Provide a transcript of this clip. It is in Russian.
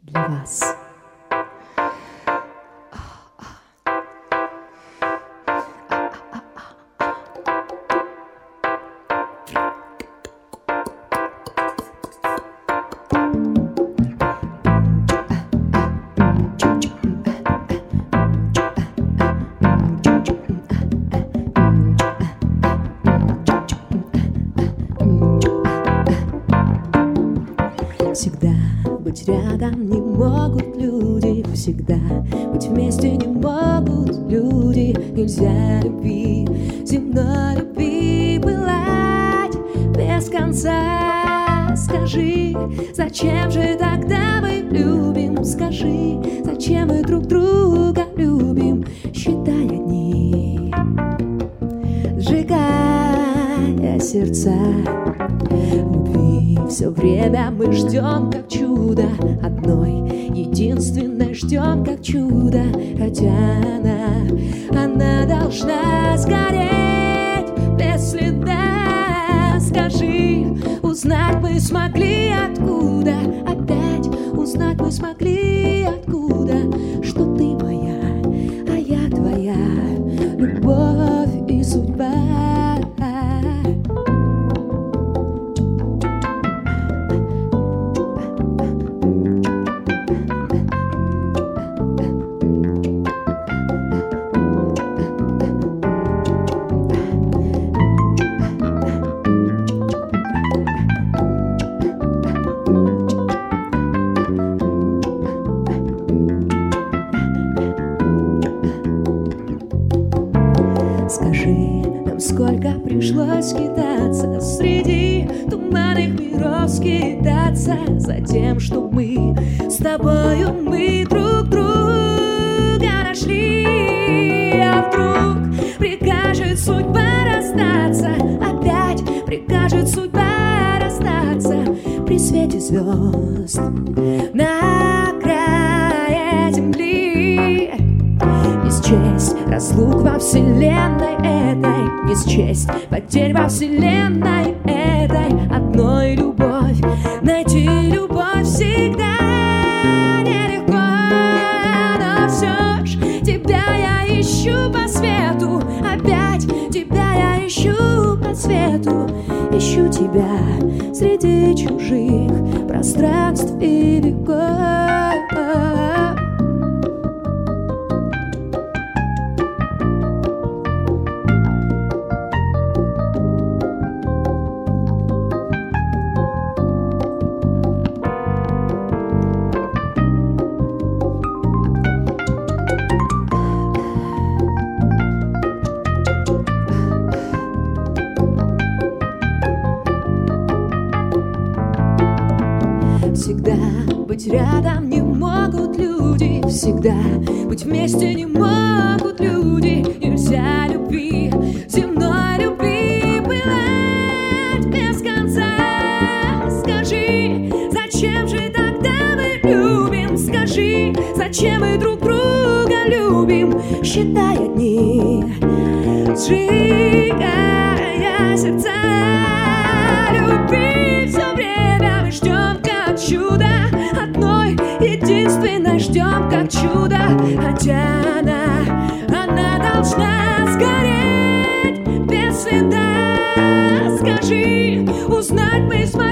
для вас. Всегда быть рядом не могут люди, всегда быть вместе не могут люди. Нельзя любви, земной любви пылать без конца. Скажи, зачем же тогда мы любим? Скажи, зачем мы друг друга любим? Считая дни, сжигая сердца. Любви все время мы ждем, как чудо. Одной единственной ждем, как чудо. Хотя она должна сгореть без следа. Скажи, узнать мы смогли откуда? Опять узнать мы смогли откуда? Что ты моя, а я твоя, любовь и судьба. Скажи нам, сколько пришлось скитаться среди туманных миров, скитаться за тем, что мы с тобою, мы друг друга нашли. А вдруг прикажет судьба расстаться, опять прикажет судьба расстаться при свете звезд на крае земли. Не счесть разлук во вселенной этой, не счесть потерь во вселенной этой. Одной любовь, найти любовь всегда нелегко. Но все ж тебя я ищу по свету, опять тебя я ищу по свету. Ищу тебя среди чужих пространств и веков. Всегда быть рядом не могут люди, всегда быть вместе не могут люди. Нельзя любви, земной любви пылать без конца. Скажи, зачем же тогда мы любим? Скажи, зачем мы друг друга любим? Считая дни, сжигая сердца. Любви все время мы ждем, как чудо. Одной единственной ждем, как чудо. Хотя она должна сгореть без следа. Скажи, узнать мы смогли